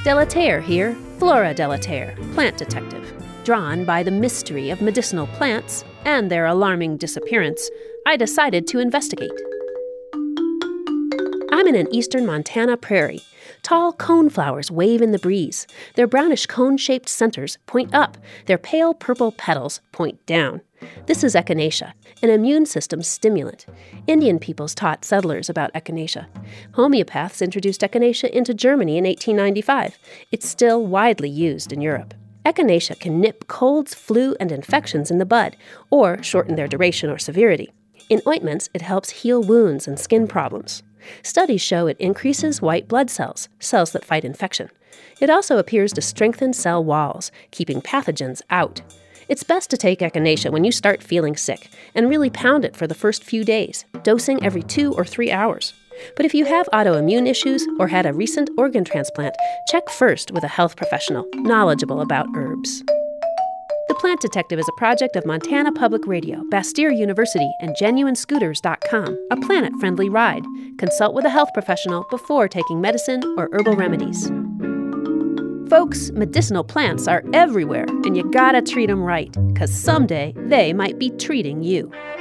Delaterre here, Flora Delaterre, plant detective. Drawn by the mystery of medicinal plants and their alarming disappearance, I decided to investigate. I'm in an eastern Montana prairie. Tall coneflowers wave in the breeze. Their brownish cone-shaped centers point up. Their pale purple petals point down. This is echinacea, an immune system stimulant. Indian peoples taught settlers about echinacea. Homeopaths introduced echinacea into Germany in 1895. It's still widely used in Europe. Echinacea can nip colds, flu, and infections in the bud, or shorten their duration or severity. In ointments, it helps heal wounds and skin problems. Studies show it increases white blood cells, cells that fight infection. It also appears to strengthen cell walls, keeping pathogens out. It's best to take echinacea when you start feeling sick, and really pound it for the first few days, dosing every 2 or 3 hours. But if you have autoimmune issues or had a recent organ transplant, check first with a health professional knowledgeable about herbs. The Plant Detective is a project of Montana Public Radio, Bastyr University, and GenuineScooters.com, a planet-friendly ride. Consult with a health professional before taking medicine or herbal remedies. Folks, medicinal plants are everywhere, and you gotta treat them right, 'cause someday they might be treating you.